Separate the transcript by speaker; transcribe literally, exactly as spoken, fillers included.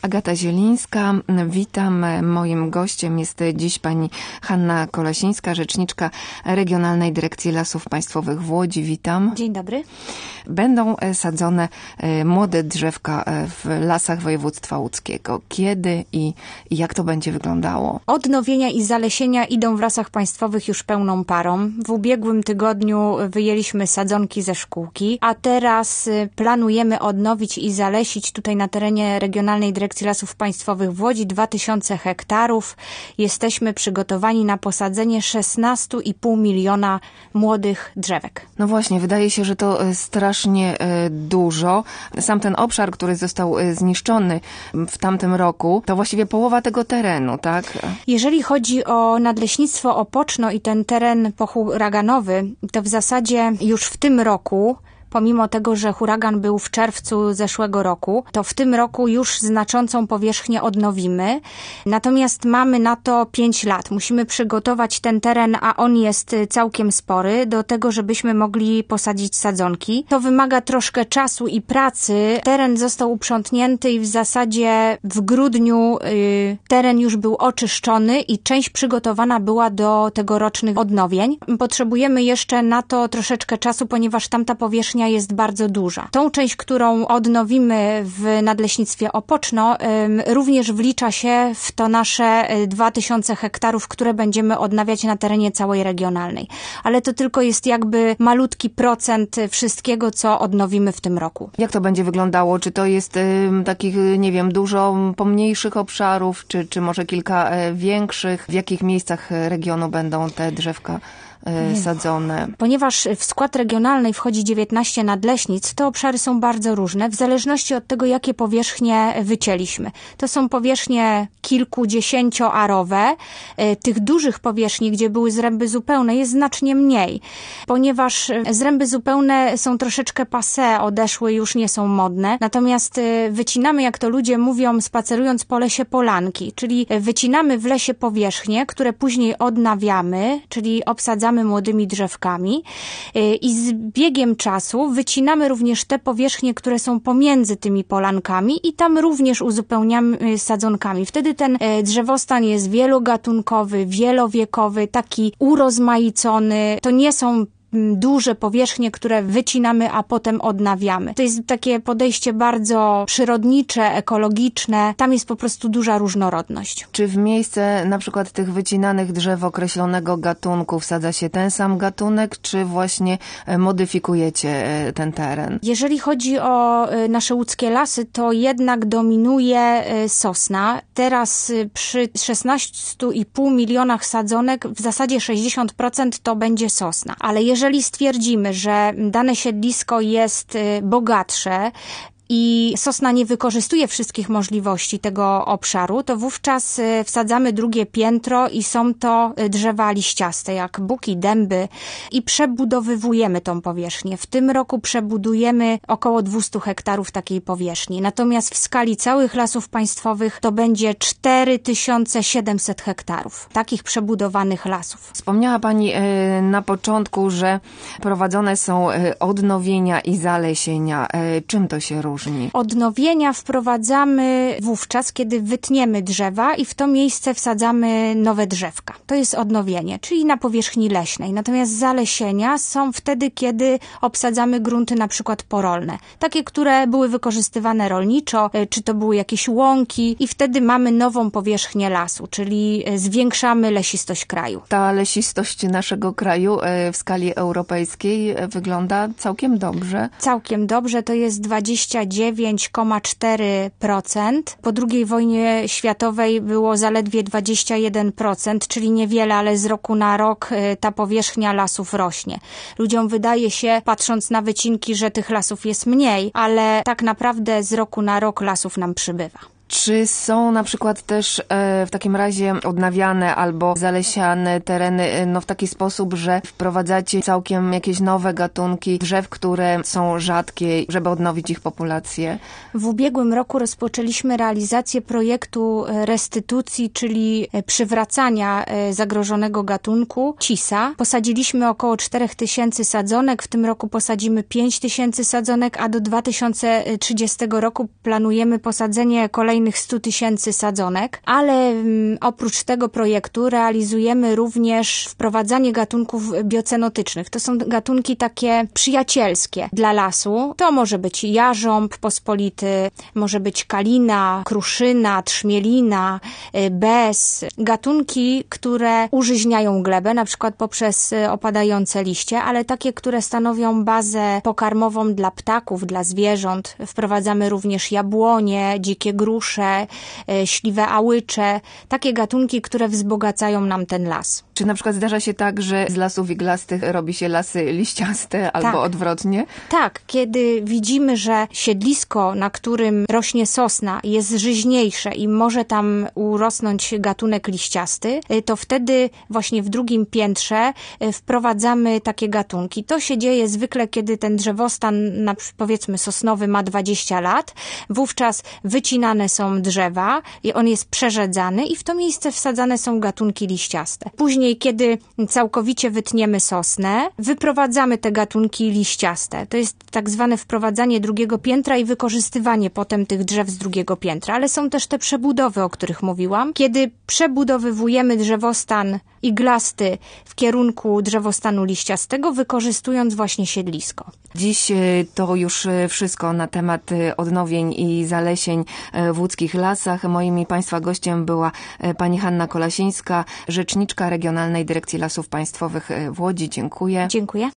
Speaker 1: Agata Zielińska, witam. Moim gościem jest dziś pani Hanna Kolasińska, rzeczniczka Regionalnej Dyrekcji Lasów Państwowych w Łodzi. Witam.
Speaker 2: Dzień dobry.
Speaker 1: Będą sadzone młode drzewka w lasach województwa łódzkiego. Kiedy i jak to będzie wyglądało?
Speaker 2: Odnowienia i zalesienia idą w lasach państwowych już pełną parą. W ubiegłym tygodniu wyjęliśmy sadzonki ze szkółki, a teraz planujemy odnowić i zalesić tutaj na terenie Regionalnej Dyrekcji Lasów Państwowych w Łodzi dwa tysiące hektarów. Jesteśmy przygotowani na posadzenie szesnaście i pół miliona młodych drzewek.
Speaker 1: No właśnie, wydaje się, że to strasznie dużo. Sam ten obszar, który został zniszczony w tamtym roku, to właściwie połowa tego terenu, tak?
Speaker 2: Jeżeli chodzi o Nadleśnictwo Opoczno i ten teren pohuraganowy, to w zasadzie już w tym roku, pomimo tego, że huragan był w czerwcu zeszłego roku, to w tym roku już znaczącą powierzchnię odnowimy. Natomiast mamy na to pięć lat. Musimy przygotować ten teren, a on jest całkiem spory, do tego, żebyśmy mogli posadzić sadzonki. To wymaga troszkę czasu i pracy. Teren został uprzątnięty i w zasadzie w grudniu y, teren już był oczyszczony i część przygotowana była do tegorocznych odnowień. Potrzebujemy jeszcze na to troszeczkę czasu, ponieważ tamta powierzchnia jest bardzo duża. Tą część, którą odnowimy w Nadleśnictwie Opoczno, również wlicza się w to nasze dwa tysiące hektarów, które będziemy odnawiać na terenie całej regionalnej. Ale to tylko jest jakby malutki procent wszystkiego, co odnowimy w tym roku.
Speaker 1: Jak to będzie wyglądało? Czy to jest y, takich, nie wiem, dużo pomniejszych obszarów, czy, czy może kilka y, większych? W jakich miejscach regionu będą te drzewka sadzone?
Speaker 2: Ponieważ w skład regionalny wchodzi dziewiętnaście nadleśnictw, te obszary są bardzo różne, w zależności od tego, jakie powierzchnie wycięliśmy. To są powierzchnie kilkudziesięcioarowe. Tych dużych powierzchni, gdzie były zręby zupełne, jest znacznie mniej, ponieważ zręby zupełne są troszeczkę passé, odeszły, już nie są modne. Natomiast wycinamy, jak to ludzie mówią, spacerując po lesie, polanki, czyli wycinamy w lesie powierzchnie, które później odnawiamy, czyli obsadzamy młodymi drzewkami i z biegiem czasu wycinamy również te powierzchnie, które są pomiędzy tymi polankami i tam również uzupełniamy sadzonkami. Wtedy ten drzewostan jest wielogatunkowy, wielowiekowy, taki urozmaicony. To nie są duże powierzchnie, które wycinamy, a potem odnawiamy. To jest takie podejście bardzo przyrodnicze, ekologiczne. Tam jest po prostu duża różnorodność.
Speaker 1: Czy w miejsce na przykład tych wycinanych drzew określonego gatunku wsadza się ten sam gatunek, czy właśnie modyfikujecie ten teren?
Speaker 2: Jeżeli chodzi o nasze łódzkie lasy, to jednak dominuje sosna. Teraz przy szesnastu i pół milionach sadzonek w zasadzie sześćdziesiąt procent to będzie sosna. Ale jeżeli Jeżeli stwierdzimy, że dane siedlisko jest bogatsze i sosna nie wykorzystuje wszystkich możliwości tego obszaru, to wówczas wsadzamy drugie piętro i są to drzewa liściaste, jak buki, dęby i przebudowywujemy tą powierzchnię. W tym roku przebudujemy około dwieście hektarów takiej powierzchni. Natomiast w skali całych lasów państwowych to będzie cztery tysiące siedemset hektarów takich przebudowanych lasów.
Speaker 1: Wspomniała pani na początku, że prowadzone są odnowienia i zalesienia. Czym to się różni?
Speaker 2: Odnowienia wprowadzamy wówczas, kiedy wytniemy drzewa i w to miejsce wsadzamy nowe drzewka. To jest odnowienie, czyli na powierzchni leśnej. Natomiast zalesienia są wtedy, kiedy obsadzamy grunty na przykład porolne. Takie, które były wykorzystywane rolniczo, czy to były jakieś łąki i wtedy mamy nową powierzchnię lasu, czyli zwiększamy lesistość kraju.
Speaker 1: Ta lesistość naszego kraju w skali europejskiej wygląda całkiem dobrze.
Speaker 2: Całkiem dobrze, to jest dwadzieścia dziewięć przecinek cztery procent. Po drugiej wojnie światowej było zaledwie dwadzieścia jeden procent, czyli niewiele, ale z roku na rok ta powierzchnia lasów rośnie. Ludziom wydaje się, patrząc na wycinki, że tych lasów jest mniej, ale tak naprawdę z roku na rok lasów nam przybywa.
Speaker 1: Czy są na przykład też e, w takim razie odnawiane albo zalesiane tereny no, w taki sposób, że wprowadzacie całkiem jakieś nowe gatunki drzew, które są rzadkie, żeby odnowić ich populację?
Speaker 2: W ubiegłym roku rozpoczęliśmy realizację projektu restytucji, czyli przywracania zagrożonego gatunku cisa. Posadziliśmy około cztery tysiące sadzonek, w tym roku posadzimy pięć tysięcy sadzonek, a do dwa tysiące trzydziestego roku planujemy posadzenie kolejnych kolejnych stu tysięcy sadzonek, ale mm, oprócz tego projektu realizujemy również wprowadzanie gatunków biocenotycznych. To są gatunki takie przyjacielskie dla lasu. To może być jarząb pospolity, może być kalina, kruszyna, trzmielina, bez. Gatunki, które użyźniają glebę, na przykład poprzez opadające liście, ale takie, które stanowią bazę pokarmową dla ptaków, dla zwierząt. Wprowadzamy również jabłonie, dzikie grusze, śliwe ałycze. Takie gatunki, które wzbogacają nam ten las.
Speaker 1: Czy na przykład zdarza się tak, że z lasów iglastych robi się lasy liściaste albo
Speaker 2: tak.
Speaker 1: odwrotnie?
Speaker 2: Tak, kiedy widzimy, że siedlisko, na którym rośnie sosna, jest żyźniejsze i może tam urosnąć gatunek liściasty, to wtedy właśnie w drugim piętrze wprowadzamy takie gatunki. To się dzieje zwykle, kiedy ten drzewostan, na, powiedzmy sosnowy, ma dwadzieścia lat. Wówczas wycinane są drzewa i on jest przerzedzany i w to miejsce wsadzane są gatunki liściaste. Później, kiedy całkowicie wytniemy sosnę, wyprowadzamy te gatunki liściaste. To jest tak zwane wprowadzanie drugiego piętra i wykorzystywanie potem tych drzew z drugiego piętra. Ale są też te przebudowy, o których mówiłam. Kiedy przebudowywujemy drzewostan iglasty w kierunku drzewostanu liściastego, wykorzystując właśnie siedlisko.
Speaker 1: Dziś to już wszystko na temat odnowień i zalesień w łódzkich lasach. Moim i Państwa gościem była pani Hanna Kolasińska, rzeczniczka Regionalnej Dyrekcji Lasów Państwowych w Łodzi. Dziękuję.
Speaker 2: Dziękuję.